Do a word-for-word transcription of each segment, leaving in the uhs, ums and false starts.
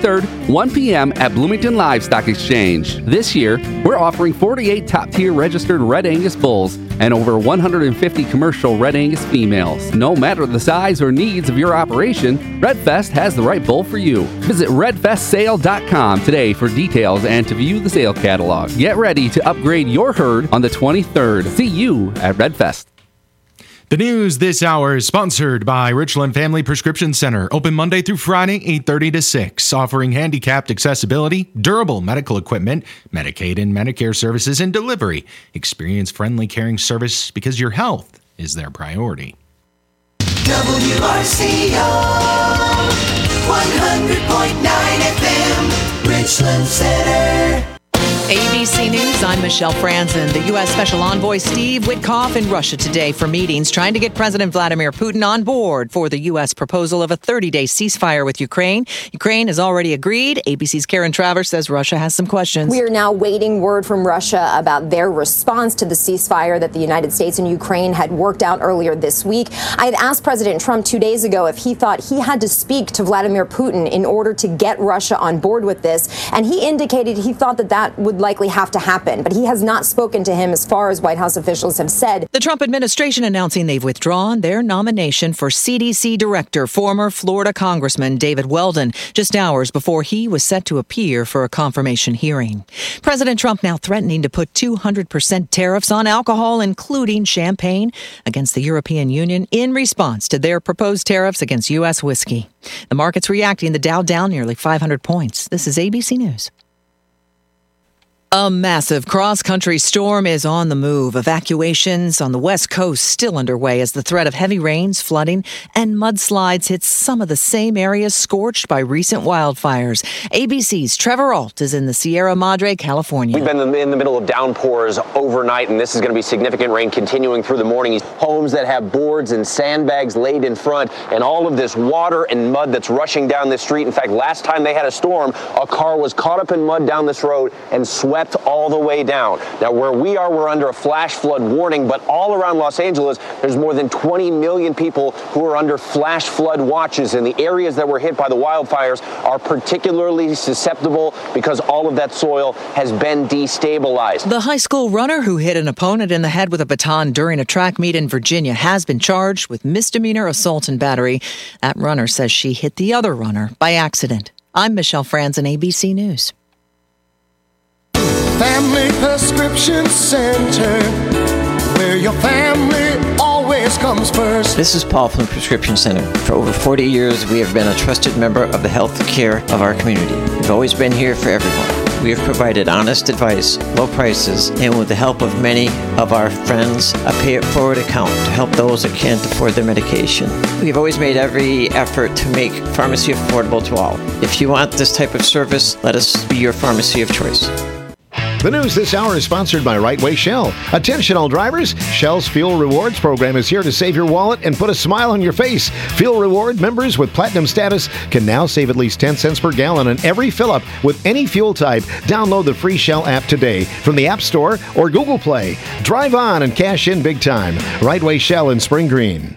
twenty-third, one p.m. at Bloomington Livestock Exchange. This year, we're offering forty-eight top-tier registered Red Angus bulls and over one hundred fifty commercial Red Angus females. No matter the size or needs of your operation, Redfest has the right bull for you. Visit red fest sale dot com today for details and to view the sale catalog. Get ready to upgrade your herd on the twenty-third. See you at Redfest. The news this hour is sponsored by Richland Family Prescription Center. Open Monday through Friday, eight thirty to six. Offering handicapped accessibility, durable medical equipment, Medicaid and Medicare services, and delivery. Experience friendly, caring service because your health is their priority. W R C O one hundred point nine F M, Richland Center. A B C News, I'm Michelle Franzen. The U S Special Envoy Steve Witkoff in Russia today for meetings trying to get President Vladimir Putin on board for the U S proposal of a thirty-day ceasefire with Ukraine. Ukraine has already agreed. A B C's Karen Travers says Russia has some questions. We are now waiting word from Russia about their response to the ceasefire that the United States and Ukraine had worked out earlier this week. I had asked President Trump two days ago if he thought he had to speak to Vladimir Putin in order to get Russia on board with this, and he indicated he thought that that would likely have to happen, but he has not spoken to him as far as White House officials have said. The Trump administration announcing they've withdrawn their nomination for C D C director, former Florida Congressman David Weldon, just hours before he was set to appear for a confirmation hearing. President Trump now threatening to put two hundred percent tariffs on alcohol, including champagne, against the European Union in response to their proposed tariffs against U S whiskey. The market's reacting. The Dow down nearly five hundred points. This is A B C News. A massive cross-country storm is on the move. Evacuations on the West Coast still underway as the threat of heavy rains, flooding, and mudslides hits some of the same areas scorched by recent wildfires. A B C's Trevor Ault is in the Sierra Madre, California. We've been in the middle of downpours overnight, and this is going to be significant rain continuing through the morning. Homes that have boards and sandbags laid in front, and all of this water and mud that's rushing down this street. In fact, last time they had a storm, a car was caught up in mud down this road and swept all the way down. Now, where we are, we're under a flash flood warning, but all around Los Angeles, there's more than twenty million people who are under flash flood watches, and the areas that were hit by the wildfires are particularly susceptible because all of that soil has been destabilized. The high school runner who hit an opponent in the head with a baton during a track meet in Virginia has been charged with misdemeanor assault and battery. That runner says she hit the other runner by accident. I'm Michelle Franzen, A B C News. Family Prescription Center, where your family always comes first. This is Paul from the Prescription Center. For over forty years, we have been a trusted member of the health care of our community. We've always been here for everyone. We have provided honest advice, low prices, and with the help of many of our friends, a pay-it-forward account to help those that can't afford their medication. We've always made every effort to make pharmacy affordable to all. If you want this type of service, let us be your pharmacy of choice. The news this hour is sponsored by Right Way Shell. Attention all drivers, Shell's Fuel Rewards program is here to save your wallet and put a smile on your face. Fuel Reward members with platinum status can now save at least ten cents per gallon on every fill-up with any fuel type. Download the free Shell app today from the App Store or Google Play. Drive on and cash in big time. Right Way Shell in Spring Green.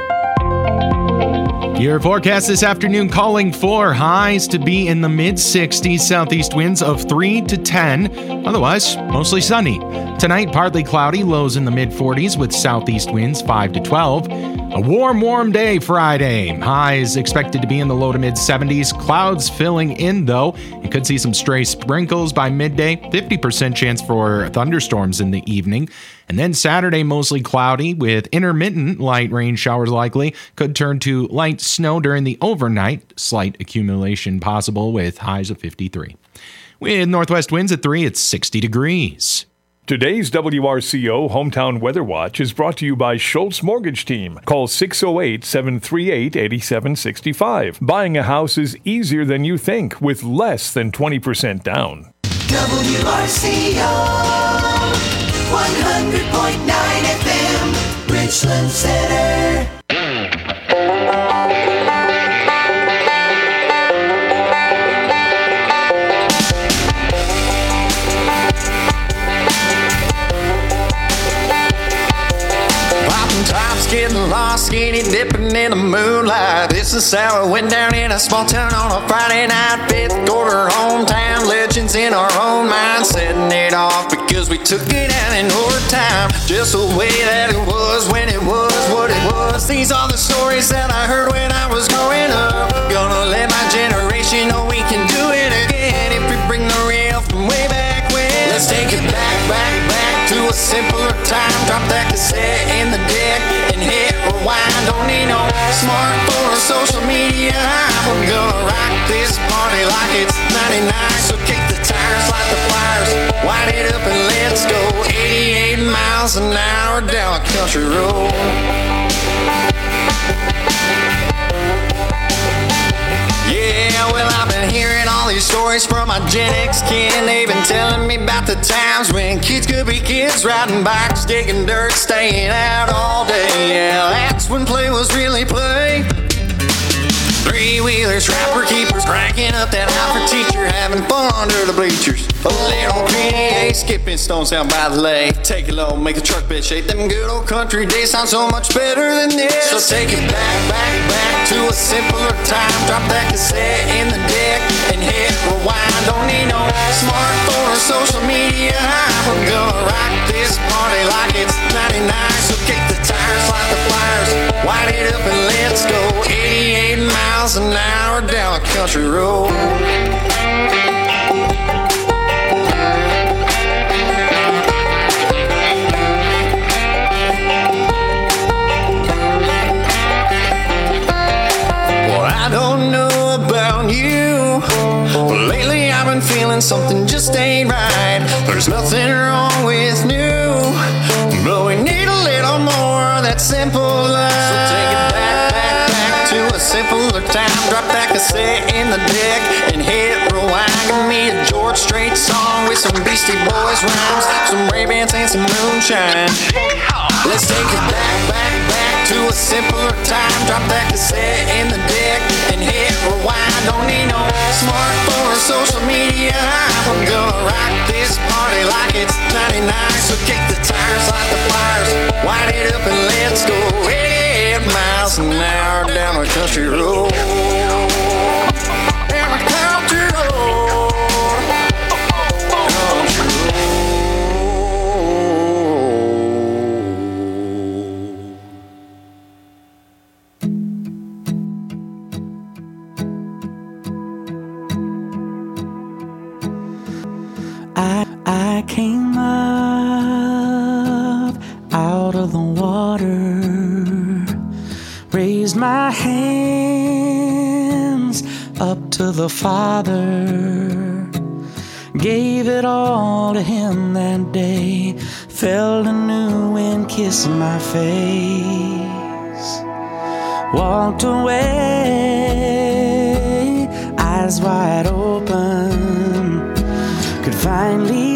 Your forecast this afternoon calling for highs to be in the mid sixties, southeast winds of three to ten. Otherwise, mostly sunny. Tonight, partly cloudy, lows in the mid forties with southeast winds five to twelve. A warm, warm day Friday. Highs expected to be in the low to mid seventies. Clouds filling in, though. You could see some stray sprinkles by midday. fifty percent chance for thunderstorms in the evening. And then Saturday, mostly cloudy with intermittent light rain showers likely. Could turn to light snow during the overnight. Slight accumulation possible with highs of fifty-three. With northwest winds at three, it's sixty degrees. Today's W R C O Hometown Weather Watch is brought to you by Schultz Mortgage Team. Call six oh eight, seven three eight, eight seven six five. Buying a house is easier than you think with less than twenty percent down. W R C O one hundred point nine F M, Richland Center. Getting lost, skinny dipping in the moonlight. This This is how it went down in a small town on a Friday night. Fifth quarter hometown legends in our own mind, setting it off because we took it out in overtime. Just the way that it was when it was what it was. These are the stories that I heard when I was growing up. Gonna let my generation know we can do it again if we bring the real from way back when. Let's take it back, back, back to a simpler time. Drop that cassette in the deck and hit rewind. Don't need no smartphone or social media. We're gonna rock this party like it's ninety-nine. So kick the tires, light the flyers, wind it up and let's go. eighty-eight miles an hour down a country road. Yeah, well, I've been hearing all these stories from my Gen X kin. They've been telling me about the times when kids could be kids, riding bikes, digging dirt, staying out all day. Yeah, that's when play was really play. Three-wheelers, rapper keepers, cranking up that high for teacher, having fun under the bleachers. A little P D A, skipping stones down by the lake. Take it low, make a truck bed shake. Them good old country days sound so much better than this. So take it back, back, back to a simpler time. Drop that cassette in the deck and hit rewind. Don't need no smartphone or social media. We're gonna rock this party like it's ninety-nine. So kick the tires, light the flyers, wind it up and let's go. eighty-eight miles an hour down a country road. Well, I don't know about you, but lately I've been feeling something just ain't right. There's nothing wrong with new, but we need a little more of that simple love. So take it back, back, back to a simpler time. Drop that cassette in the deck and hit rewind. Give me a George Strait song with some Beastie Boys rhymes, some Ray-Bans and some moonshine. Let's take it back, back, back to a simpler time. Drop that cassette in the deck and hit rewind. Don't need no smartphone or social media. We're gonna rock this party like it's ninety-nine. So kick the tires, light the flyers, wind it up and let's go. eighty-eight miles an hour down a country road. Down a country road. Country road. I, I came up out of the water, raised my hands up to the Father, gave it all to Him that day, felt anew and kissed my face, walked away, eyes wide open, could finally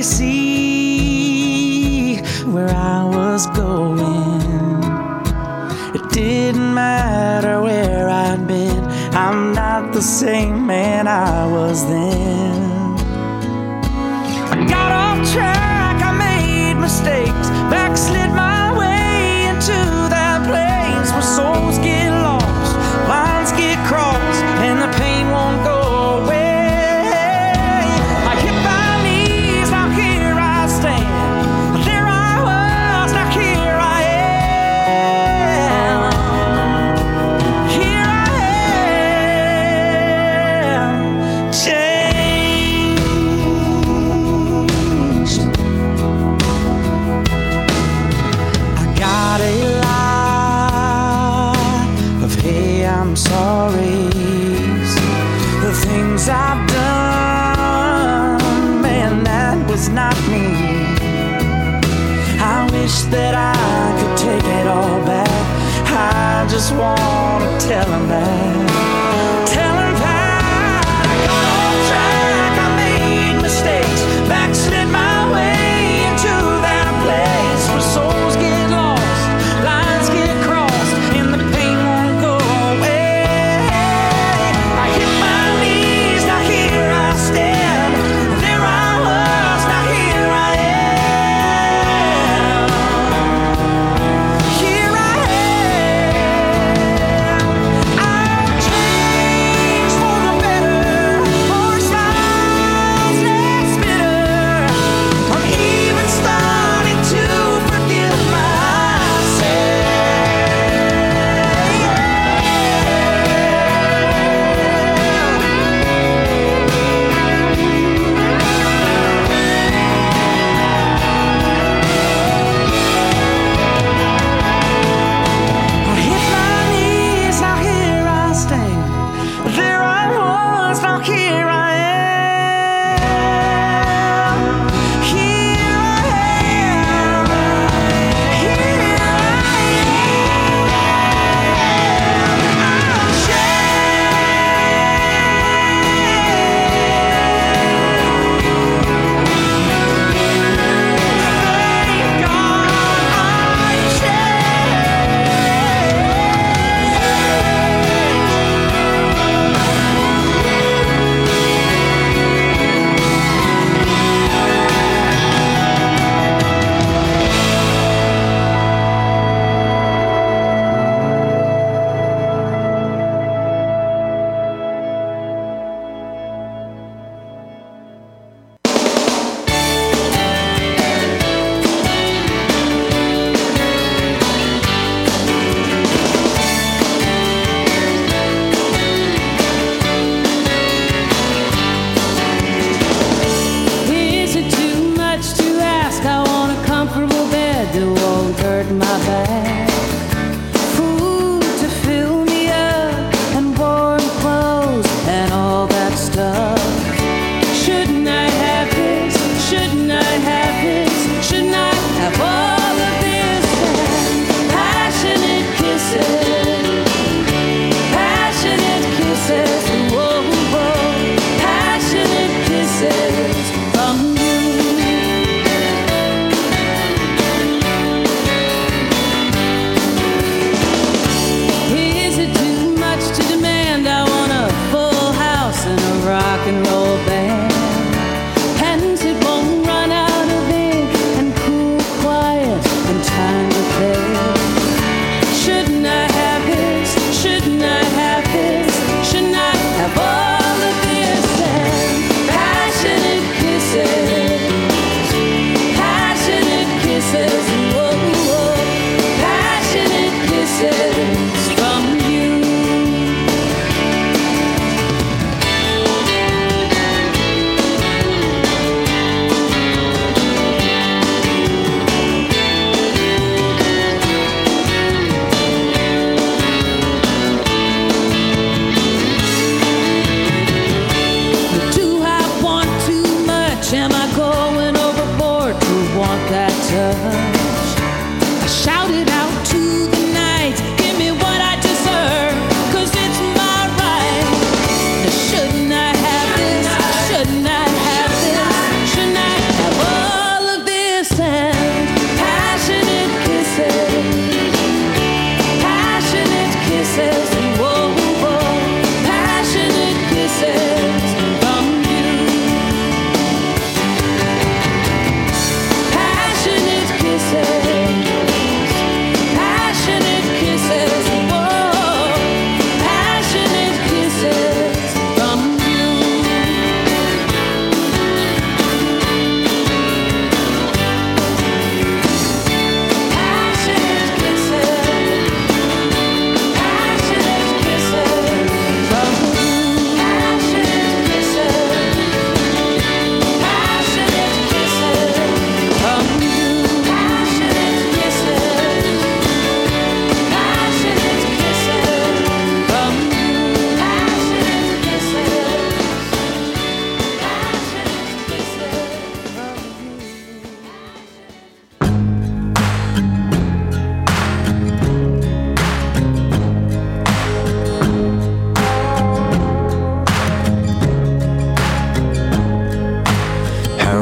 see where I was going. It didn't matter where I'd been, I'm not the same man I was then. I got off track, I made mistakes, backslid my way into that place where souls get lost, lines get crossed, and the pain won't go away. I hit my knees, now here I stand. There I was, now here I am. Here I am, changed. I got a lot of hey, I'm sorry. The things I've done, man, that was not me. I wish that I could take it all back. I just wanna tell him that. Tell him that I got off track, I made mistakes, backslid my way into that place where souls get lost, lines get crossed, and the pain won't go away. I hit my knees, now here I stand. There I was, now here I am. Here I am. I'm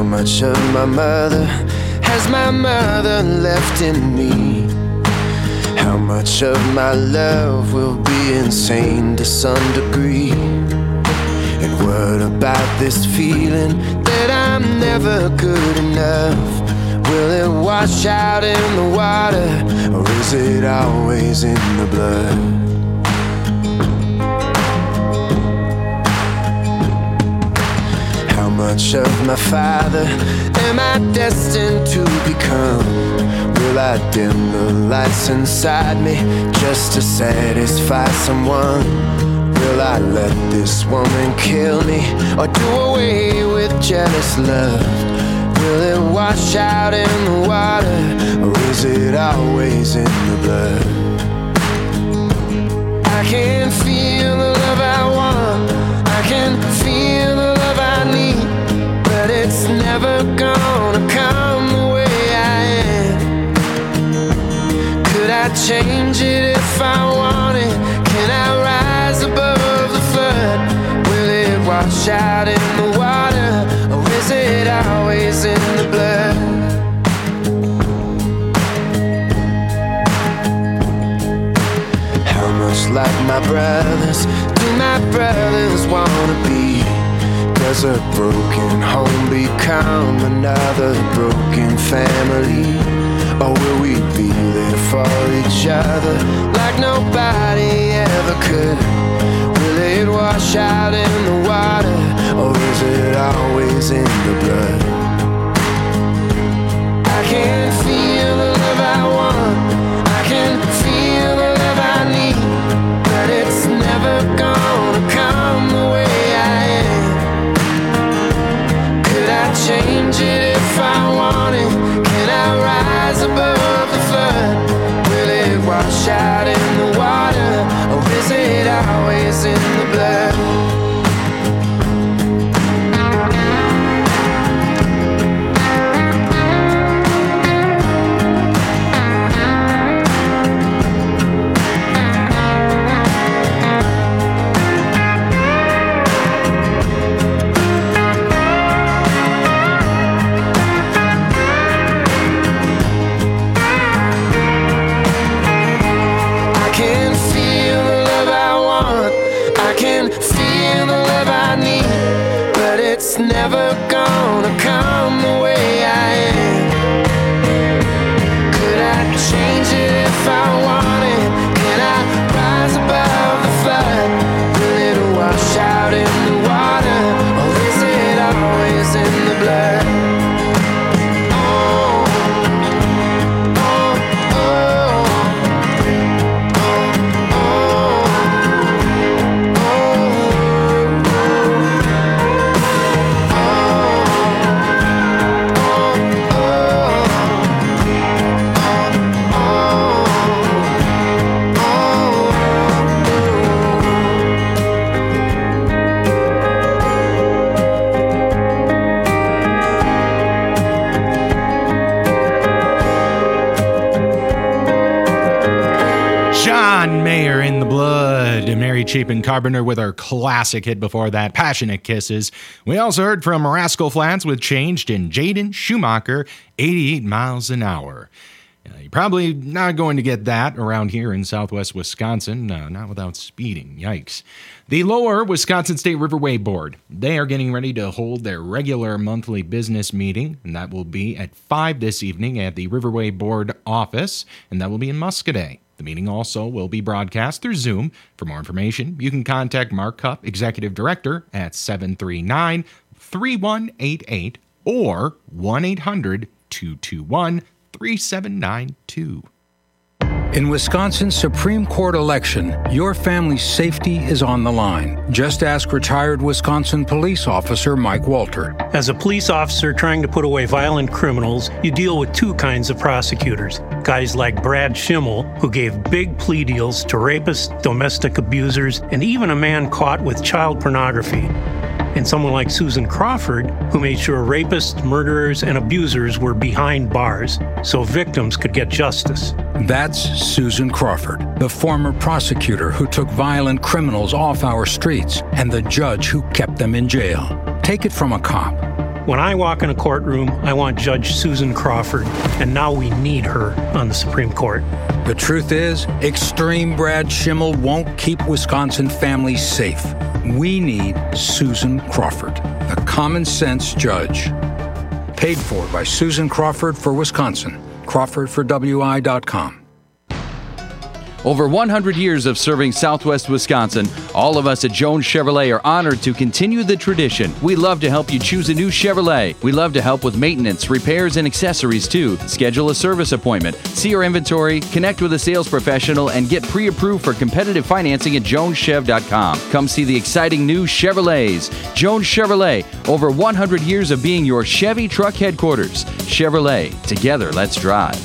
How much of my mother has my mother left in me? How much of my love will be insane to some degree? And what about this feeling that I'm never good enough? Will it wash out in the water, or is it always in the blood? How much of my father am I destined to become? Will I dim the lights inside me just to satisfy someone? Will I let this woman kill me, or do away with jealous love? Will it wash out in the water, or is it always in the blood? I can feel the love I want, I can feel the love I need, but it's never gonna come the way I am. Could I change it if I wanted? Can I rise above the flood? Will it wash out in the water, or is it always in the blood? How much like my brothers do my brothers wanna be? Does a broken home become another broken family? Or will we be there for each other like nobody ever could? Will it wash out in the water, or is it always in the blood? I can feel the love I want, I can feel the love I need, but it's never gonna come the way I am. Could I change it if I wanted? Can I rise above the flood? Will it wash out in the water, or is it always in the blood? It's never gonna come the way I am. Could I change it if I wanted? Can I rise above the flood? Will it wash out in the water, or is it always in the blood? Mary Chapin Carpenter with her classic hit before that, Passionate Kisses. We also heard from Rascal Flatts with Changed and Jaden Schumacher, eighty-eight miles an hour. Uh, you're probably not going to get that around here in southwest Wisconsin, uh, not without speeding. Yikes. The Lower Wisconsin State Riverway Board, they are getting ready to hold their regular monthly business meeting, and that will be at five this evening at the Riverway Board office, and that will be in Muscoda. The meeting also will be broadcast through Zoom. For more information, you can contact Mark Cupp, Executive Director, at seven three nine, three one eight eight or one eight hundred, two two one, three seven nine two. In Wisconsin's Supreme Court election, your family's safety is on the line. Just ask retired Wisconsin police officer Mike Walter. As a police officer trying to put away violent criminals, you deal with two kinds of prosecutors. Guys like Brad Schimmel, who gave big plea deals to rapists, domestic abusers, and even a man caught with child pornography. And someone like Susan Crawford, who made sure rapists, murderers, and abusers were behind bars so victims could get justice. That's Susan Crawford, the former prosecutor who took violent criminals off our streets and the judge who kept them in jail. Take it from a cop. When I walk in a courtroom, I want Judge Susan Crawford, and now we need her on the Supreme Court. The truth is, extreme Brad Schimmel won't keep Wisconsin families safe. We need Susan Crawford, the common sense judge. Paid for by Susan Crawford for Wisconsin. Crawford for W I dot com. Over one hundred years of serving Southwest Wisconsin, all of us at Jones Chevrolet are honored to continue the tradition. We love to help you choose a new Chevrolet. We love to help with maintenance, repairs, and accessories too. Schedule a service appointment, see our inventory, connect with a sales professional, and get pre-approved for competitive financing at jones chev dot com. Come see the exciting new Chevrolets. Jones Chevrolet, over one hundred years of being your Chevy truck headquarters. Chevrolet, together let's drive.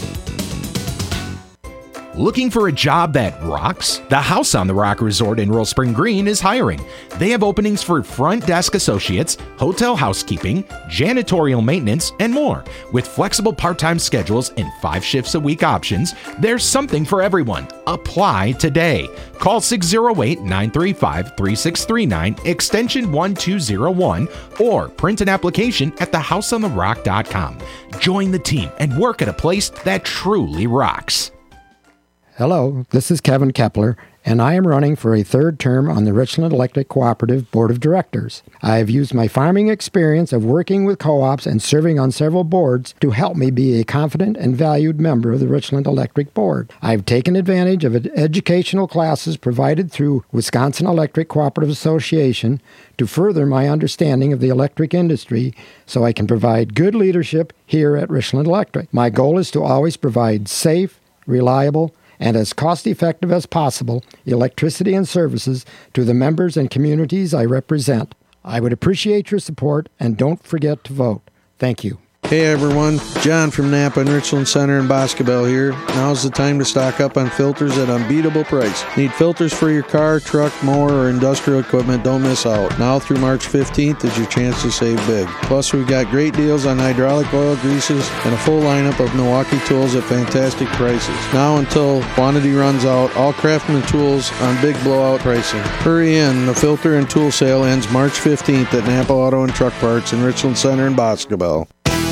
Looking for a job that rocks? The House on the Rock Resort in Royal Spring Green is hiring. They have openings for front desk associates, hotel housekeeping, janitorial maintenance, and more. With flexible part-time schedules and five shifts a week options, there's something for everyone. Apply today. Call six oh eight, nine three five, three six three nine, extension one two oh one, or print an application at the house on the rock dot com. Join the team and work at a place that truly rocks. Hello, this is Kevin Kepler, and I am running for a third term on the Richland Electric Cooperative Board of Directors. I have used my farming experience of working with co-ops and serving on several boards to help me be a confident and valued member of the Richland Electric Board. I have taken advantage of educational classes provided through Wisconsin Electric Cooperative Association to further my understanding of the electric industry so I can provide good leadership here at Richland Electric. My goal is to always provide safe, reliable, and as cost-effective as possible electricity and services to the members and communities I represent. I would appreciate your support, and don't forget to vote. Thank you. Hey everyone, John from Napa and Richland Center in Boscobel here. Now's the time to stock up on filters at unbeatable price. Need filters for your car, truck, mower, or industrial equipment? Don't miss out. Now through March fifteenth is your chance to save big. Plus we've got great deals on hydraulic oil, greases, and a full lineup of Milwaukee tools at fantastic prices. Now until quantity runs out, all Craftsman tools on big blowout pricing. Hurry in, the filter and tool sale ends March fifteenth at Napa Auto and Truck Parts in Richland Center in Boscobel.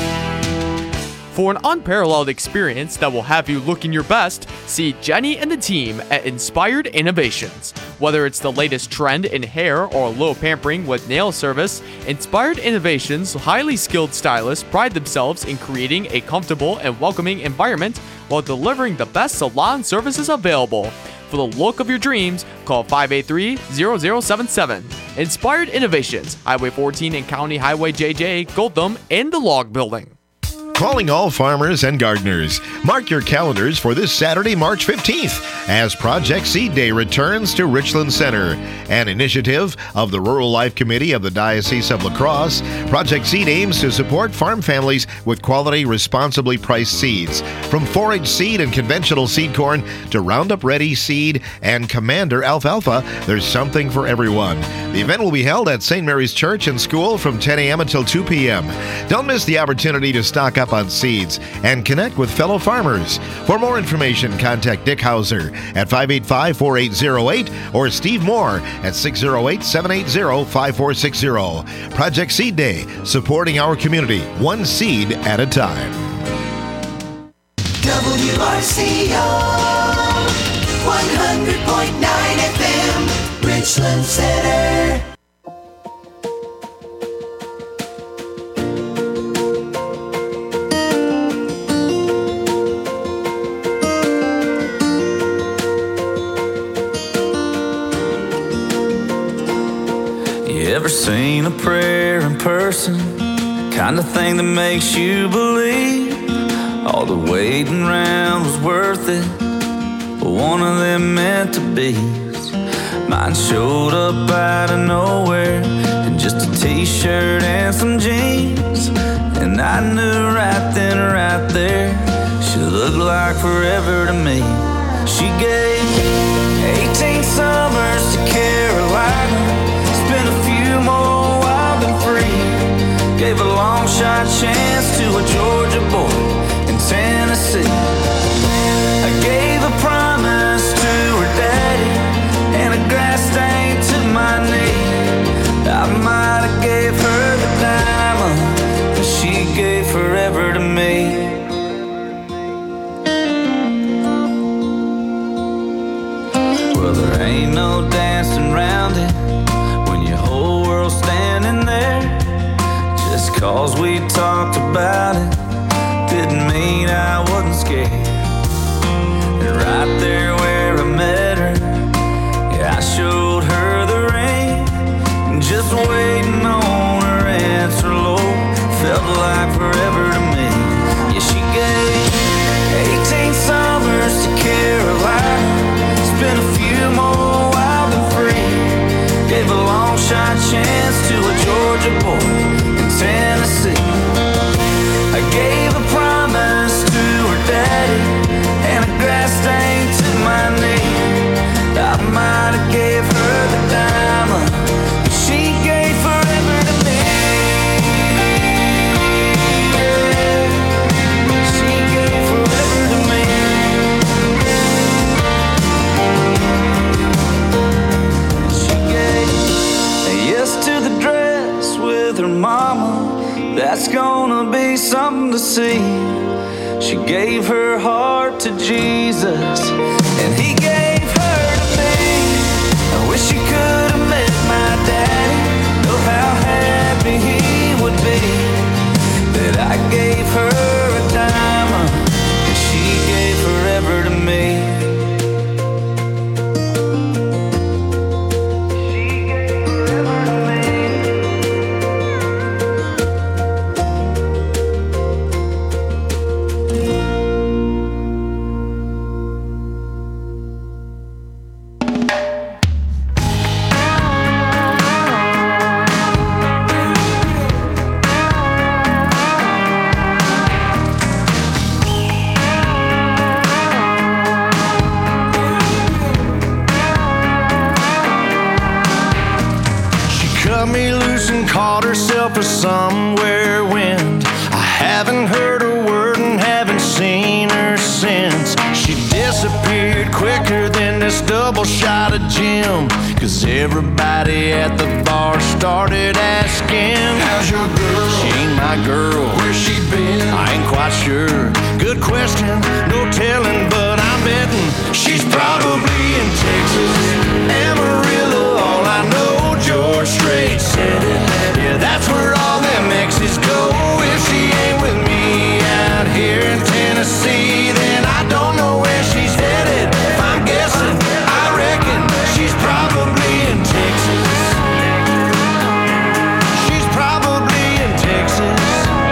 For an unparalleled experience that will have you looking your best, see Jenny and the team at Inspired Innovations. Whether it's the latest trend in hair or a little pampering with nail service, Inspired Innovations' highly skilled stylists pride themselves in creating a comfortable and welcoming environment while delivering the best salon services available. For the look of your dreams, call five eight three, zero zero seven seven. Inspired Innovations, Highway fourteen and County Highway J J, Goldtham, in the Log Building. Calling all farmers and gardeners. Mark your calendars for this Saturday, March fifteenth, as Project Seed Day returns to Richland Center. An initiative of the Rural Life Committee of the Diocese of La Crosse, Project Seed aims to support farm families with quality, responsibly priced seeds. From forage seed and conventional seed corn to Roundup Ready seed and Commander alfalfa, there's something for everyone. The event will be held at Saint Mary's Church and School from ten a.m. until two p.m. Don't miss the opportunity to stock up on seeds and connect with fellow farmers. For more information, contact Dick Hauser at five eight five, four eight zero eight or Steve Moore at six zero eight, seven eight zero, five four six zero. Project Seed Day, supporting our community one seed at a time. W R C O one hundred point nine F M, Richland Center. Ever seen a prayer in person? Kind of thing that makes you believe all the waiting around was worth it, but one of them meant to be. Mine showed up out of nowhere in just a t-shirt and some jeans, and I knew right then, right there, she looked like forever to me. She gave eighteen summers to Carolina, spent a few more wild and free, gave a long shot chance to a Georgia boy in Tennessee. I gave a promise to her daddy and a grass stain to my knee. I might have gave her the diamond 'cause we talked about it didn't mean I wasn't scared. And right there where I met her, yeah, I showed her the ring. And just waiting on her answer, Lord, felt like forever to me. Yeah, she gave eighteen summers to Carolina, spent a few more wild and free. Gave a long shot chance to a Georgia boy in Tennessee. I gave a promise to her daddy and a grass stain to my knee. I might have gave her the diamond, but she gave forever to me. She gave forever to me. She gave a yes to the dress with her mama. That's gonna be something to see. She gave her heart to Jesus, and he gave her to me. I wish you could have met my daddy. Know how happy he would be that I gave her a diamond, and she gave forever to me. Caught herself a somewhere wind. I haven't heard a word and haven't seen her since. She disappeared quicker than this double shot of Jim, 'cause everybody at the bar started asking, how's your girl? She ain't my girl. Where's she been? I ain't quite sure. Good question, no telling, but I'm betting she's probably in Texas, Amarillo. All I know, George Strait said it. Yeah, that's where all them exes go. If she ain't with me out here in Tennessee, then I don't know where she's headed. If I'm guessing, I reckon she's probably in Texas. She's probably in Texas.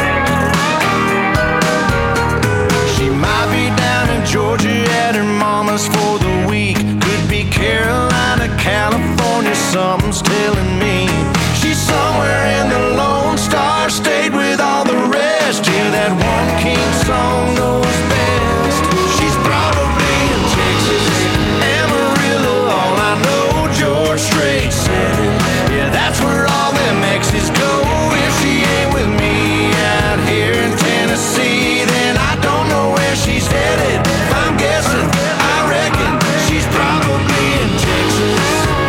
She might be down in Georgia at her mama's for the week. Could be Carolina, California, something's telling me. She's somewhere in the Lone Star State with all the rest. Yeah, that one king song knows best. She's probably in Texas, Amarillo. All I know, George Strait said it. Yeah, that's where all them exes go. If she ain't with me out here in Tennessee, then I don't know where she's headed. If I'm guessing, I reckon she's probably in Texas.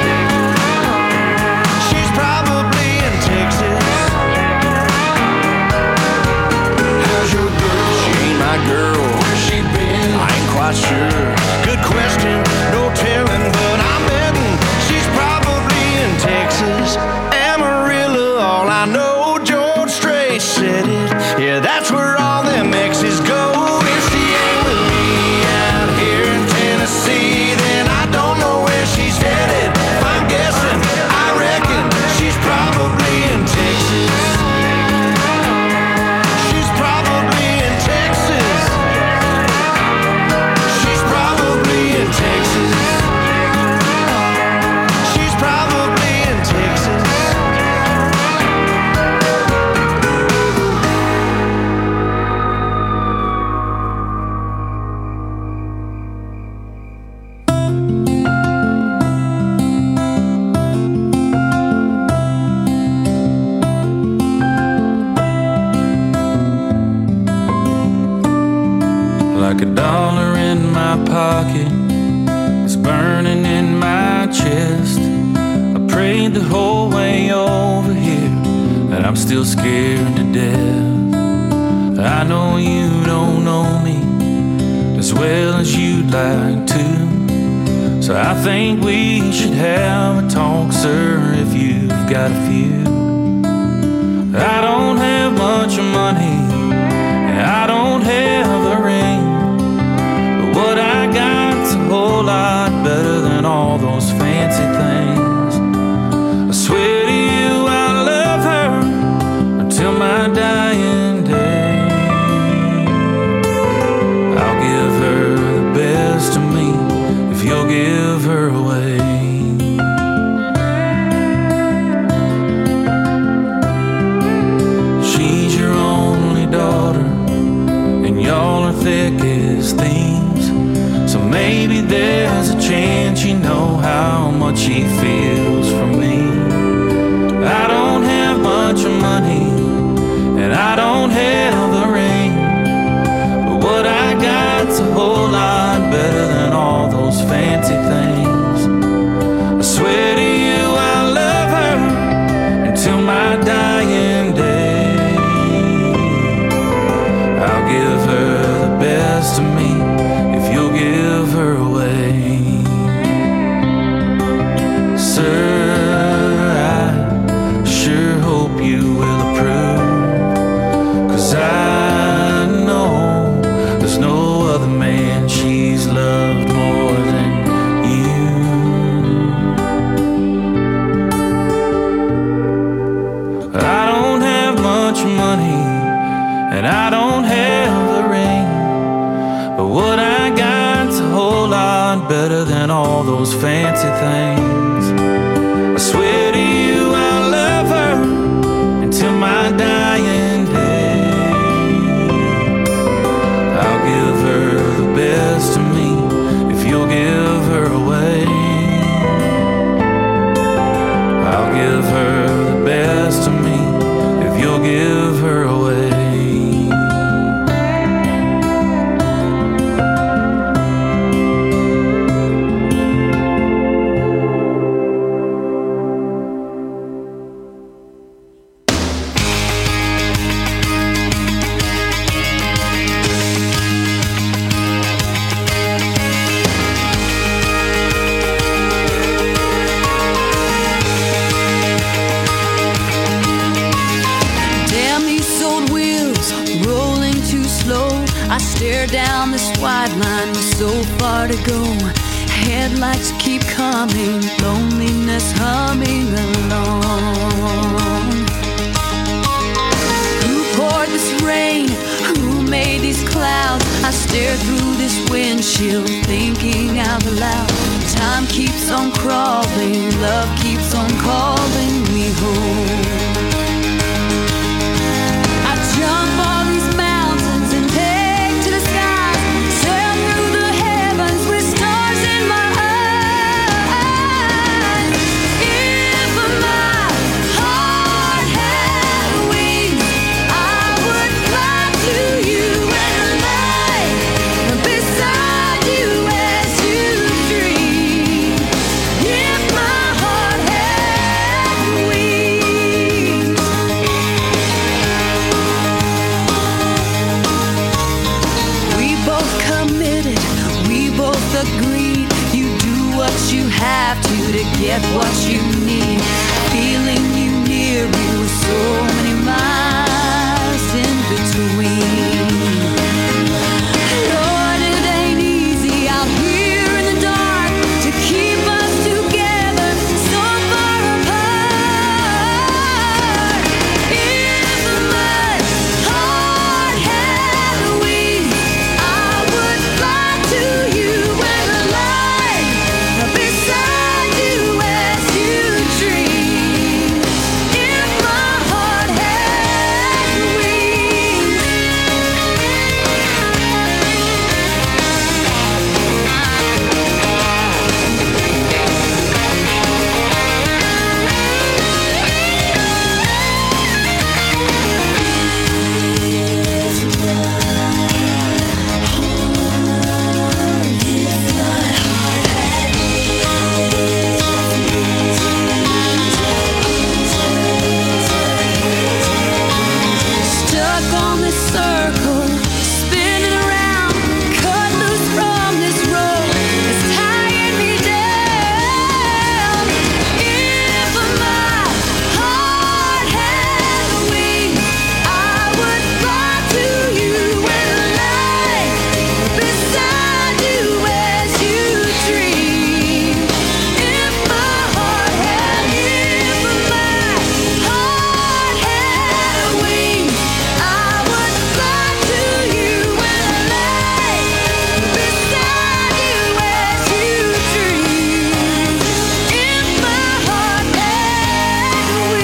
She's probably in Texas. How's your girl? She ain't my girl. Where's she been? I ain't quite sure. Good question, no telling, but I'm betting she's probably in Texas, Amarillo. All I know, George Strait said it. Yeah, that's where all them exes go. If she ain't with me out here in Tennessee, then I don't know where she's headed. If I'm guessing, I reckon she's probably in Texas. She's probably in Texas. She's probably in Texas. She's probably in Texas. Like a dollar in my pocket, it's burning in my chest. I prayed the whole way over here, and I'm still scared to death. I know you don't know me as well as you'd like to, so I think we should have a talk, sir, if you've got a few. I don't have much and I don't have the ring, but what I got's a whole lot better than all those fancy things. I swear to you I'll love her until my dying day. I'll give her the best of me if you'll give her away. I'll give her the best of me if you'll give her away. Down this wide line with so far to go. Headlights keep coming, loneliness humming along. Who poured this rain? Who made these clouds? I stare through this windshield, thinking out loud. Time keeps on crawling, love keeps on calling me home. I jump all these mountains and have to to get what you need. Feeling you near me with so many miles in between. Lord, it ain't easy out here in the dark to keep us together so far apart. If my heart had wings, I would fly to you and alive beside you as you dream. If my heart had wings. Stuck on this circle, spinning around, cut loose from this rope, it's tying me down. If my heart had wings, I would fly to you and alive beside you as you dream. If my heart had, if my heart had wings, I would fly to you and alive beside you as you dream. If my heart had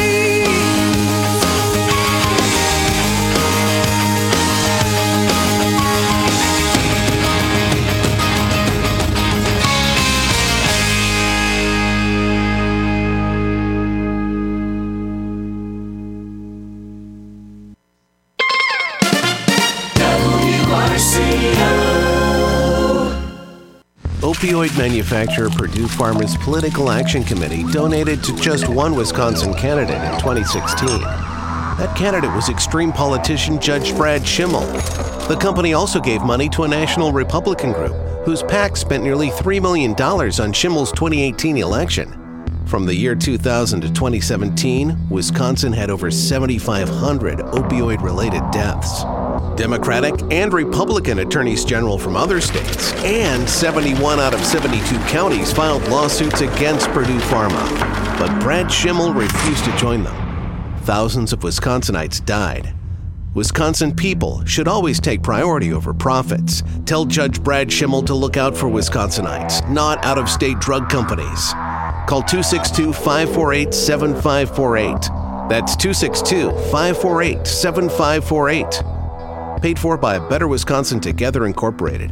Opioid manufacturer Purdue Pharma's Political Action Committee donated to just one Wisconsin candidate in twenty sixteen. That candidate was extreme politician Judge Brad Schimmel. The company also gave money to a national Republican group whose PAC spent nearly three million dollars on Schimmel's twenty eighteen election. From the year two thousand to twenty seventeen, Wisconsin had over seventy-five hundred opioid-related deaths. Democratic and Republican attorneys general from other states and seventy-one out of seventy-two counties filed lawsuits against Purdue Pharma. But Brad Schimmel refused to join them. Thousands of Wisconsinites died. Wisconsin people should always take priority over profits. Tell Judge Brad Schimmel to look out for Wisconsinites, not out-of-state drug companies. Call two six two, five four eight, seven five four eight. That's two six two, five four eight, seven five four eight. Paid for by Better Wisconsin Together Incorporated.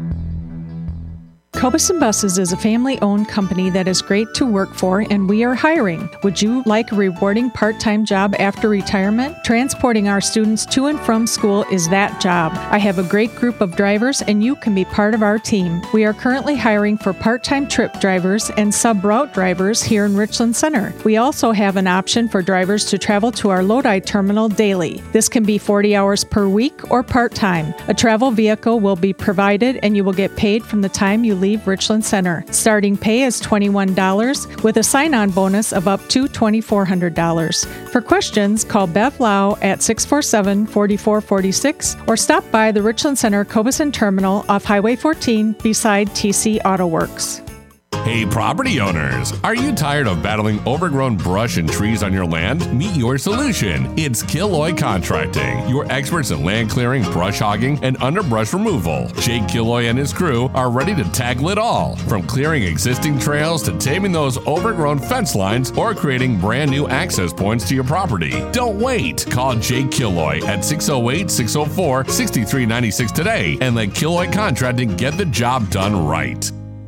Cobus and Buses is a family-owned company that is great to work for, and we are hiring. Would you like a rewarding part-time job after retirement? Transporting our students to and from school is that job. I have a great group of drivers, and you can be part of our team. We are currently hiring for part-time trip drivers and sub-route drivers here in Richland Center. We also have an option for drivers to travel to our Lodi terminal daily. This can be forty hours per week or part-time. A travel vehicle will be provided, and you will get paid from the time you leave Richland Center. Starting pay is twenty-one dollars with a sign-on bonus of up to twenty-four hundred dollars. For questions, call Bev Lau at six four seven, four four four six or stop by the Richland Center Cobeson Terminal off Highway fourteen beside T C Auto Works. Hey, property owners! Are you tired of battling overgrown brush and trees on your land? Meet your solution. It's Killoy Contracting, your experts in land clearing, brush hogging, and underbrush removal. Jake Killoy and his crew are ready to tackle it all, from clearing existing trails to taming those overgrown fence lines or creating brand new access points to your property. Don't wait! Call Jake Killoy at six oh eight, six oh four, six three nine six today and let Killoy Contracting get the job done right.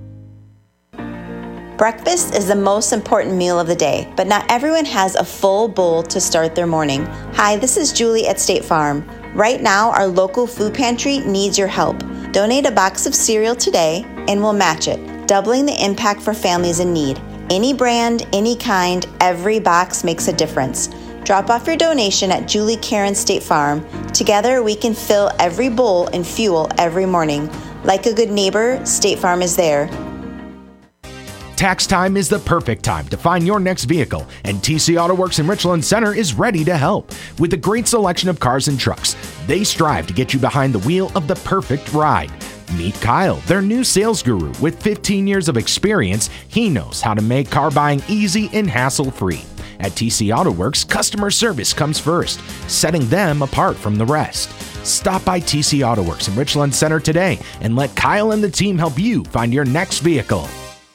Breakfast is the most important meal of the day, but not everyone has a full bowl to start their morning. Hi, this is Julie at State Farm. Right now, our local food pantry needs your help. Donate a box of cereal today and we'll match it, doubling the impact for families in need. Any brand, any kind, every box makes a difference. Drop off your donation at Julie Karen State Farm. Together, we can fill every bowl and fuel every morning. Like a good neighbor, State Farm is there. Tax time is the perfect time to find your next vehicle, and T C Auto Works in Richland Center is ready to help. With a great selection of cars and trucks, they strive to get you behind the wheel of the perfect ride. Meet Kyle, their new sales guru. With fifteen years of experience, he knows how to make car buying easy and hassle-free. At T C Auto Works, customer service comes first, setting them apart from the rest. Stop by T C Auto Works in Richland Center today and let Kyle and the team help you find your next vehicle.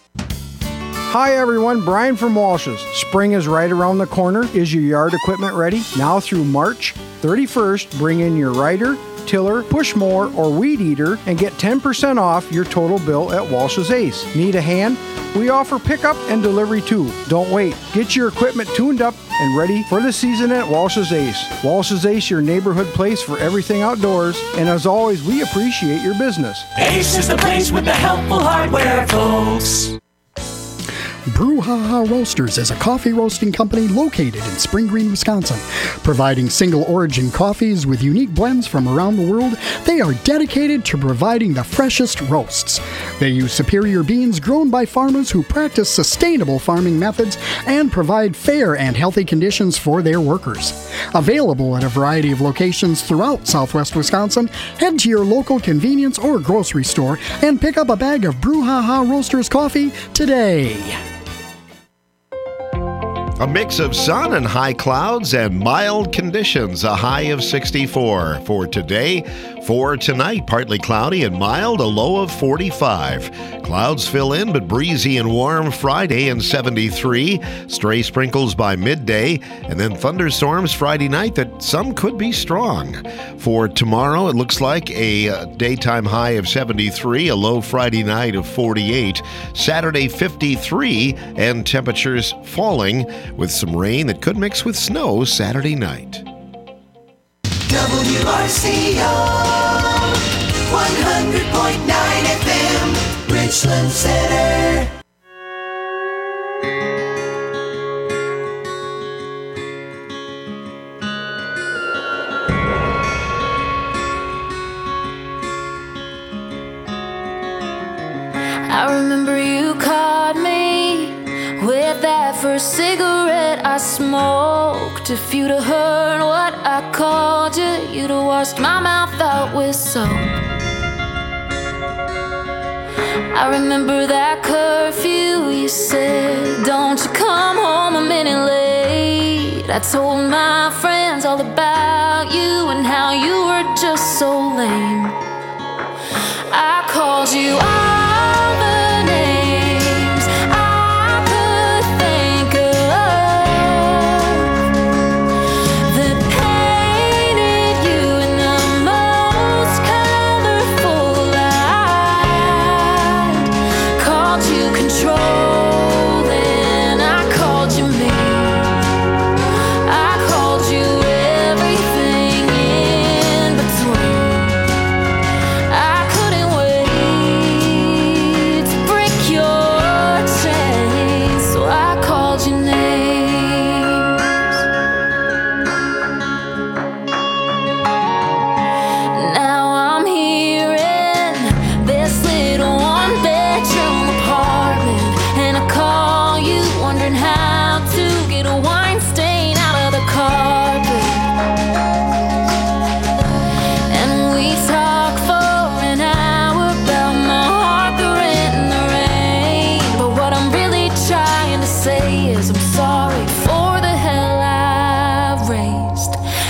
Hi everyone, Brian from Walsh's. Spring is right around the corner. Is your yard equipment ready? Now through March thirty-first, bring in your rider, tiller, push mower, or weed eater and get ten percent off your total bill at Walsh's Ace. Need a hand? We offer pickup and delivery too. Don't wait. Get your equipment tuned up and ready for the season at Walsh's Ace. Walsh's Ace, your neighborhood place for everything outdoors. And as always, we appreciate your business. Ace is the place with the helpful hardware, folks. Brouhaha Roasters is a coffee roasting company located in Spring Green, Wisconsin. Providing single origin coffees with unique blends from around the world, they are dedicated to providing the freshest roasts. They use superior beans grown by farmers who practice sustainable farming methods and provide fair and healthy conditions for their workers. Available at a variety of locations throughout southwest Wisconsin, head to your local convenience or grocery store and pick up a bag of Brouhaha Roasters coffee today. A mix of sun and high clouds and mild conditions, a high of sixty-four. For today, for tonight, partly cloudy and mild, a low of forty-five. Clouds fill in, but breezy and warm Friday and seventy-three. Stray sprinkles by midday, and then thunderstorms Friday night that some could be strong. For tomorrow, it looks like a daytime high of seventy-three, a low Friday night of forty-eight. Saturday, fifty-three, and temperatures falling, with some rain that could mix with snow Saturday night. W R C O one hundred point nine F M, Richland Center. I remember you caught me with that first cigarette I smoked. If you'd have heard what I called you, you'd have washed my mouth out with soap. I remember that curfew. You said, don't you come home a minute late. I told my friends all about you and how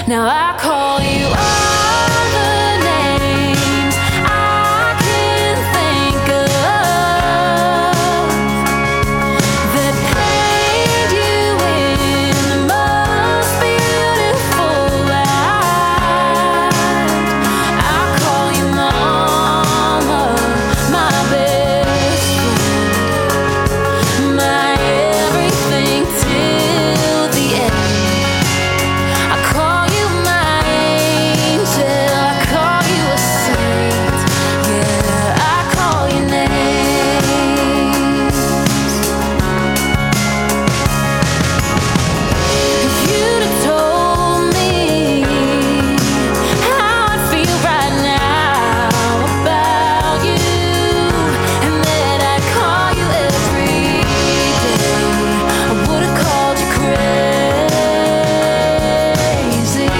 Now I call you all the names I can think of that paint you in the most beautiful light. I call you mama, my best friend, my everything till the end. I call you my angel, I call you a saint, yeah, I call you names. If you'd have told me how I feel right now about you, and that I'd call you every day, I would have called you crazy.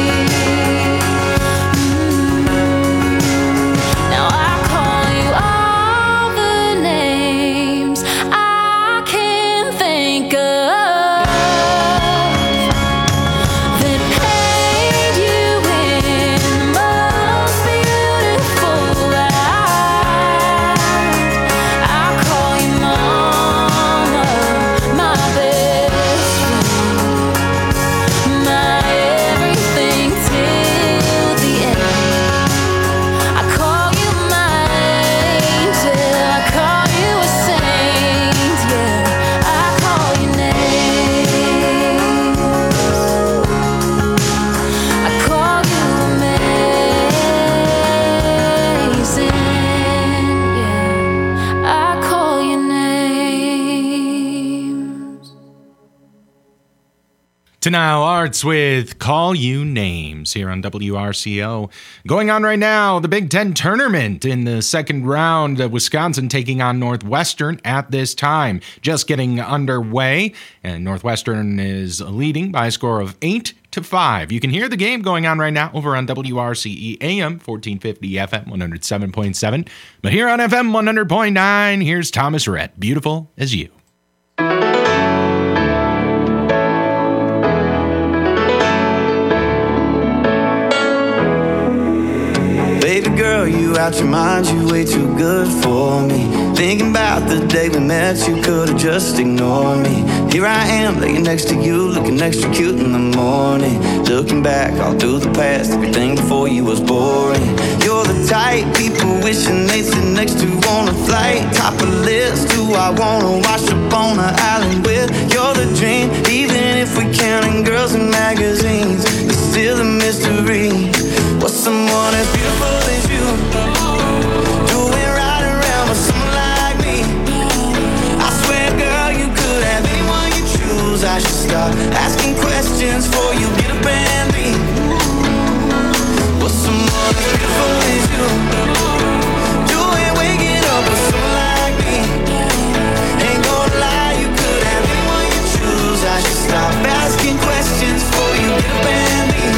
Now I call you all the names I can think of that paint you in the most beautiful light. I call you mama, my best friend, my everything till the end. I call you my angel, I call you a saint, yeah, I call you names. I call you amazing, yeah, I call you names. To Now Arts with Call You Names here on W R C O. Going on right now, the Big Ten tournament in the second round. Uh, Wisconsin taking on Northwestern at this time. Just getting underway, and Northwestern is leading by a score of eight to five. You can hear the game going on right now over on W R C E A M fourteen fifty, F M one oh seven point seven. But here on F M one hundred point nine, here's Thomas Rhett, Beautiful as You. Baby girl, you out your mind, you way too good for me. Thinking about the day we met, you could've just ignored me. Here I am, laying next to you, looking extra cute in the morning. Looking back all through the past, everything before you was boring. You're the type people wishing they'd sit next to on a flight. Top of the list, who I wanna wash up on an island with. You're the dream, even if we're counting girls in magazines. You're still a mystery. What's someone as beautiful as you doing right around with someone like me? I swear, girl, you could have anyone you choose. I should stop asking questions before you get up and leave. What's someone as beautiful as you doing, waking up with someone like me? Ain't gonna lie, you could have anyone you choose. I should stop asking questions before you get up and leave.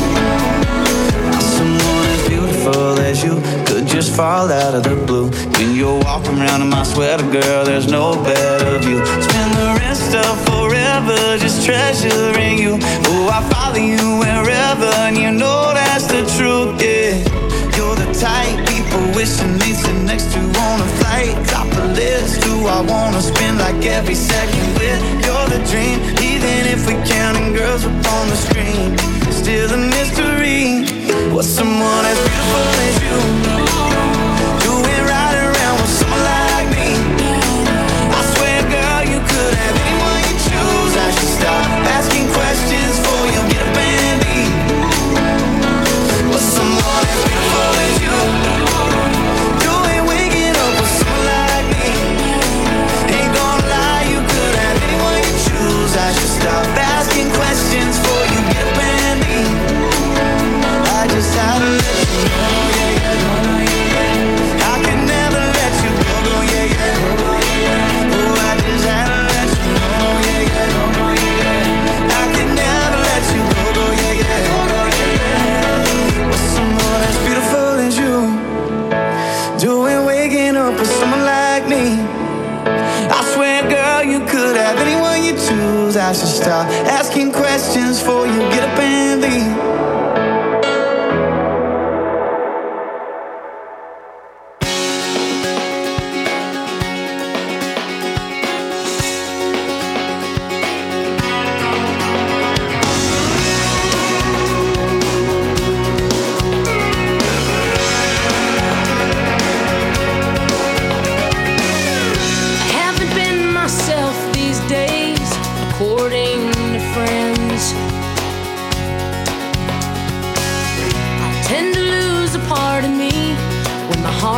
As you could just fall out of the blue. When you're walking around in my sweater, girl, there's no better view. Spend the rest of forever just treasuring you. Oh, I follow you wherever, and you know that's the truth, yeah. You're the type people wishing they'd sit next to on a flight. Top of the list, who I wanna spend like every second with. You're the dream, even if we're counting girls up on the screen. Still a mystery. What's someone as beautiful as you doing right around with someone like me? I swear, girl, you could have anyone you choose. I should stop asking questions before you get up and leave. What's someone as beautiful as you doing, waking up with someone like me? Ain't gonna lie, you could have anyone you choose. I should stop asking questions before you get up and leave. I just had to let you know, yeah, yeah, no, no, yeah, yeah. I could never let you go, no, yeah, yeah, no, no, yeah. Oh, I just had to let you know, yeah, yeah, no, no, yeah. I could never let you go, no, yeah, yeah, no, no, yeah. With someone as beautiful as you, doing, waking up with someone like me. I swear, girl, you could have anyone you choose. I should stop asking questions before you get up and leave.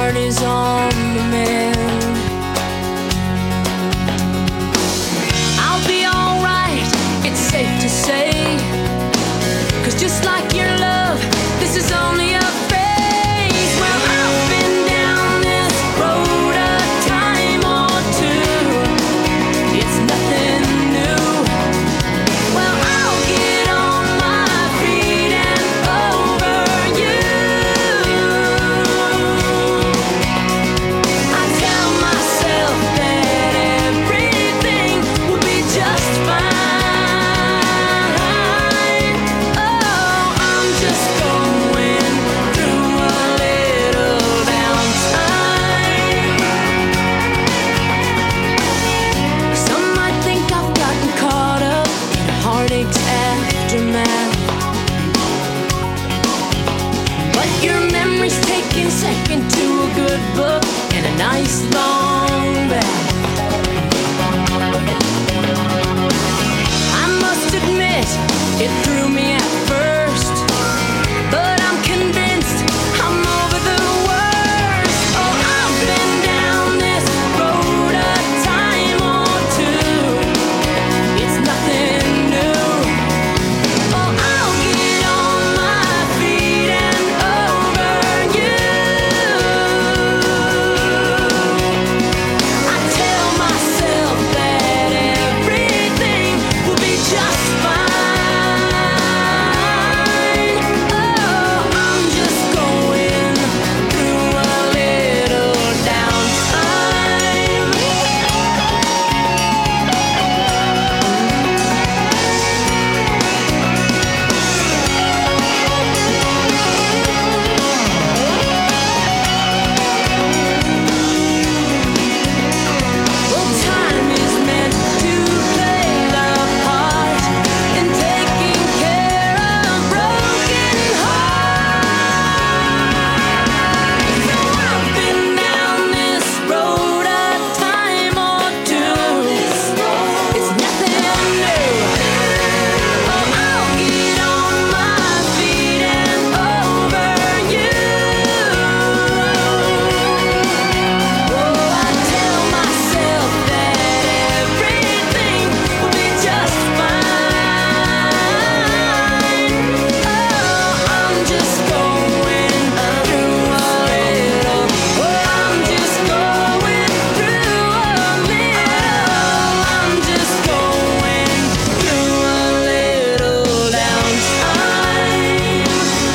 journey's on the mend. I'll be alright, it's safe to say, 'cause just like your love, this is only a phase. Well, I've been down this road a time or two. It's nothing new. Well, I'll get on my feet and over you. I tell myself that everything will be just fine. Oh, I'm just going through a little downtime. Some might think I've gotten caught up in a heartache's aftermath, but your memory's taking second to a good book and a nice long bath. I must admit, it threw me at first, but I'm convinced I'm over the worst. Oh, I've been down this road a time or two. It's nothing new. Oh, I'll get on my feet and over you. I tell myself that everything will be just fine. Oh, I'm just going through a little downtime. Well, time is meant to play the part in taking care of broken hearts. So I've been down this road a time or two. It's nothing new. Oh, I'll get on my feet and over you. Oh, I tell myself that everything will be just fine. Oh, I'm just going through a little. Oh, I'm just going through a little. I'm just going through a little downtime.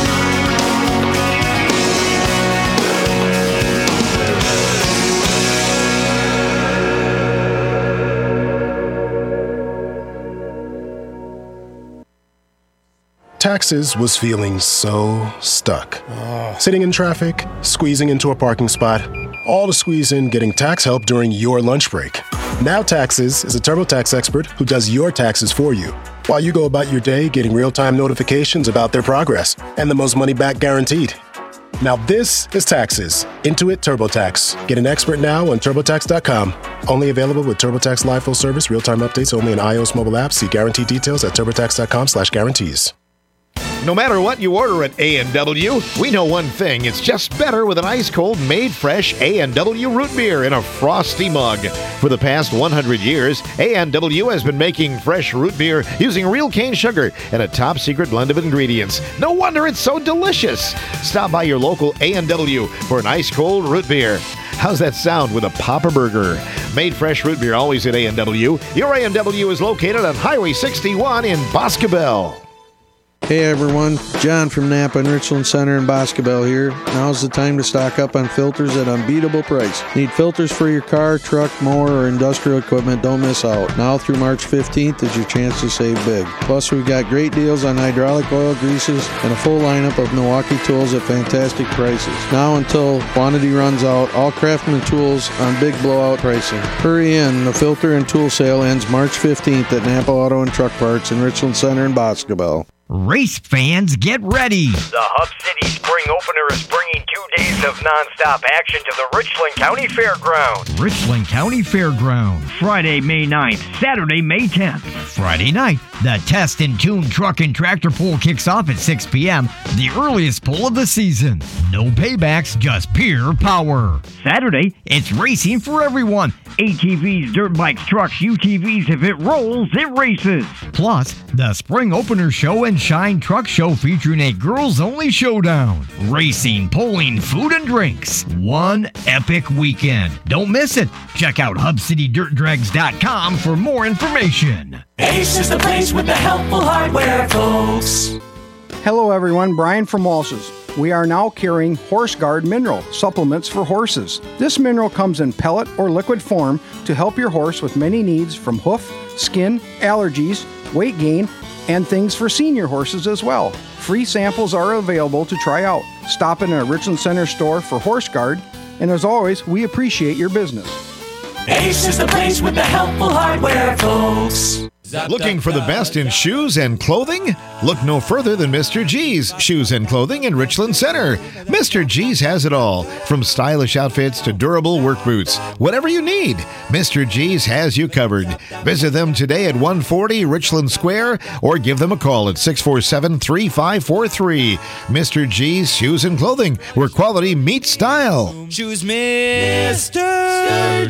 Taxes was feeling so stuck. Sitting in traffic, squeezing into a parking spot, all to squeeze in getting tax help during your lunch break. Now Taxes is a TurboTax expert who does your taxes for you, while you go about your day getting real-time notifications about their progress and the most money back guaranteed. Now this is Taxes. Intuit TurboTax. Get an expert now on TurboTax dot com. Only available with TurboTax Live Full Service. Real-time updates only on iOS mobile apps. See guarantee details at TurboTax dot com slash guarantees. No matter what you order at A and W, we know one thing. It's just better with an ice-cold, made-fresh A and W root beer in a frosty mug. For the past one hundred years, A and W has been making fresh root beer using real cane sugar and a top-secret blend of ingredients. No wonder it's so delicious. Stop by your local A and W for an ice-cold root beer. How's that sound with a Papa Burger? Made fresh root beer always at A and W. Your A and W is located on Highway sixty-one in Boscobel. Hey everyone, John from Napa and Richland Center in Boscobel here. Now's the time to stock up on filters at unbeatable price. Need filters for your car, truck, mower, or industrial equipment? Don't miss out. Now through March fifteenth is your chance to save big. Plus we've got great deals on hydraulic oil, greases, and a full lineup of Milwaukee tools at fantastic prices. Now until quantity runs out, all Craftsman tools on big blowout pricing. Hurry in, the filter and tool sale ends March fifteenth at Napa Auto and Truck Parts in Richland Center in Boscobel. Race fans, get ready. The Hub City Spring Opener is bringing two days of nonstop action to the Richland County Fairgrounds. Richland County Fairgrounds. Friday, May ninth. Saturday, May tenth. Friday night, the Test and Tune Truck and Tractor Pull kicks off at six p.m., the earliest pull of the season. No paybacks, just pure power. Saturday, it's racing for everyone. A T Vs, dirt bikes, trucks, U T Vs, if it rolls, it races. Plus, the Spring Opener Show and Shine Truck Show featuring a girls-only showdown. Racing, pulling, food, and drinks. One epic weekend. Don't miss it. Check out hub city dirt drags dot com for more information. Ace is the place with the helpful hardware, folks. Hello everyone, Brian from Walsh's. We are now carrying Horse Guard Mineral supplements for horses. This mineral comes in pellet or liquid form to help your horse with many needs from hoof, skin, allergies, weight gain, and things for senior horses as well. Free samples are available to try out. Stop in a Richland Center store for Horse Guard, and as always, we appreciate your business. Ace is the place with the helpful hardware, folks. Looking for the best in shoes and clothing? Look no further than Mister G's Shoes and Clothing in Richland Center. Mister G's has it all, from stylish outfits to durable work boots. Whatever you need, Mister G's has you covered. Visit them today at one forty Richland Square or give them a call at six four seven, three five four three. Mister G's Shoes and Clothing, where quality meets style. Choose Mister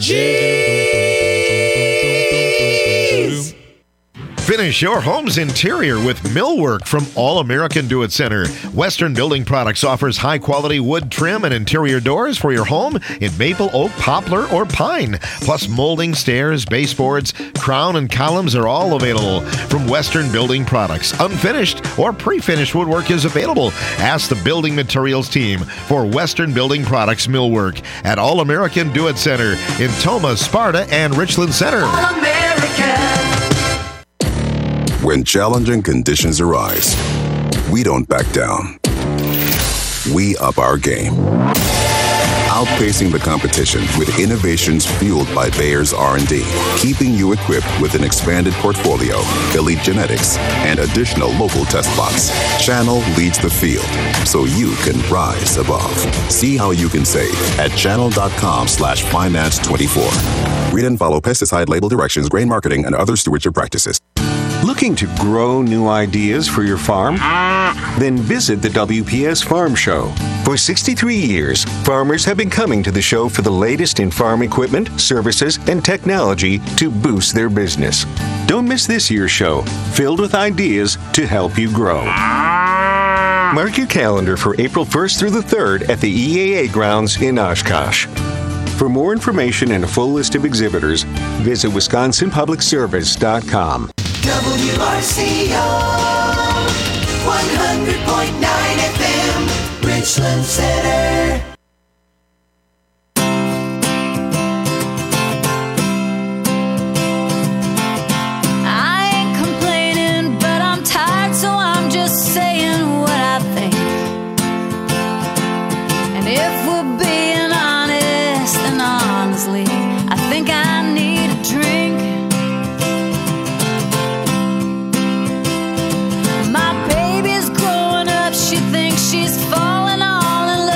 G's. Finish your home's interior with millwork from All American Do It Center. Western Building Products offers high-quality wood trim and interior doors for your home in maple, oak, poplar, or pine. Plus molding, stairs, baseboards, crown, and columns are all available from Western Building Products. Unfinished or pre-finished woodwork is available. Ask the Building Materials team for Western Building Products millwork at All American Do It Center in Tomah, Sparta, and Richland Center. All American. When challenging conditions arise, we don't back down. We up our game. Outpacing the competition with innovations fueled by Bayer's R and D, keeping you equipped with an expanded portfolio, elite genetics, and additional local test bots. Channel leads the field, so you can rise above. See how you can save at channel.com slash finance 24. Read and follow pesticide label directions, grain marketing, and other stewardship practices. Looking to grow new ideas for your farm? Then visit the W P S Farm Show. For sixty-three years, farmers have been coming to the show for the latest in farm equipment, services, and technology to boost their business. Don't miss this year's show, filled with ideas to help you grow. Mark your calendar for April first through the third at the E A A grounds in Oshkosh. For more information and a full list of exhibitors, visit wisconsin public service dot com. W R C O one hundred point nine F M, Richland Center. I ain't complaining, but I'm tired, so I'm just saying what I think. And if we're being honest, and honestly, I think I need a drink. She's falling all in love.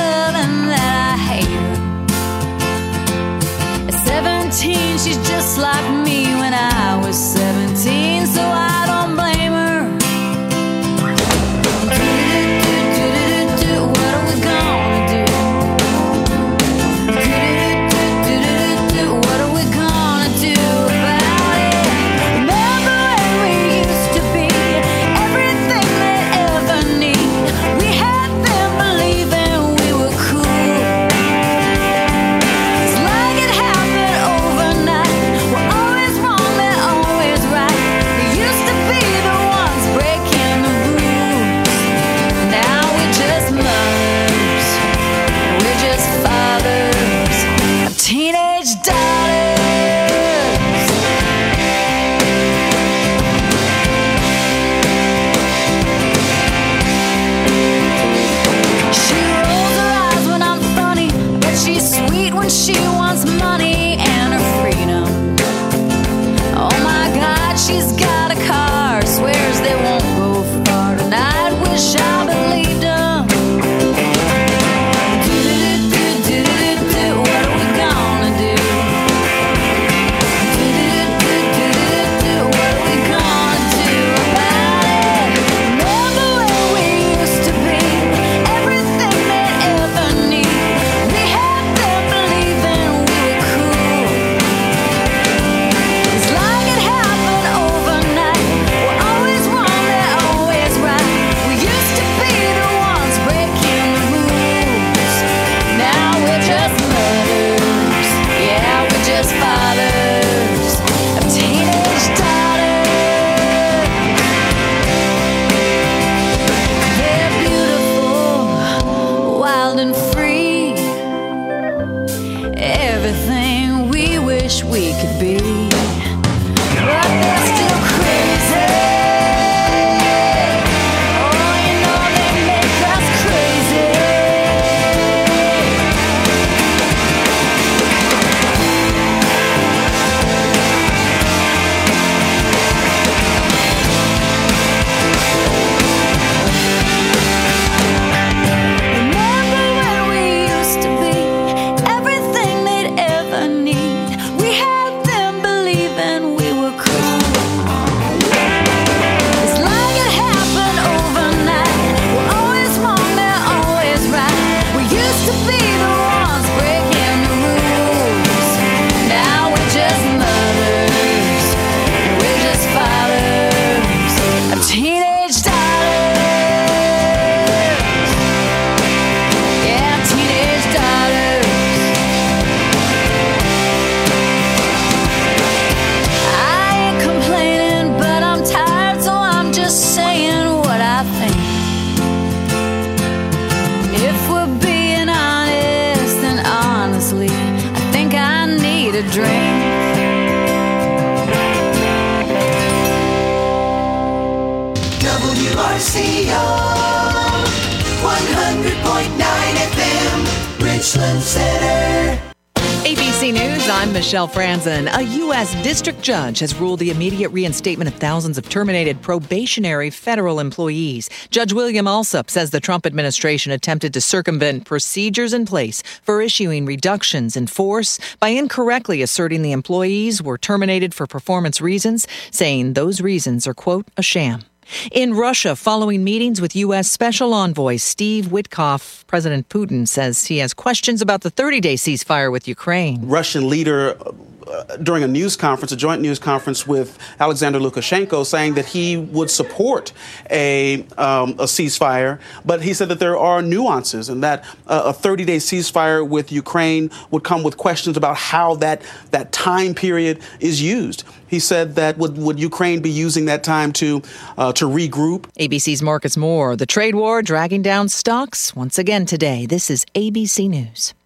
to drink. W R C O one hundred point nine F M, Richland Center. A B C News, I'm Michelle Franzen. A U S district judge has ruled the immediate reinstatement of thousands of terminated probationary federal employees. Judge William Alsup says the Trump administration attempted to circumvent procedures in place for issuing reductions in force by incorrectly asserting the employees were terminated for performance reasons, saying those reasons are, quote, a sham. In Russia, following meetings with U S Special Envoy Steve Witkoff, President Putin says he has questions about the thirty-day ceasefire with Ukraine. Russian leader uh, during a news conference, a joint news conference with Alexander Lukashenko, saying that he would support a, um, a ceasefire, but he said that there are nuances and that uh, a thirty-day ceasefire with Ukraine would come with questions about how that, that time period is used. He said that would, would Ukraine be using that time to uh, to regroup? A B C's Marcus Moore. The trade war dragging down stocks once again today. This is A B C News.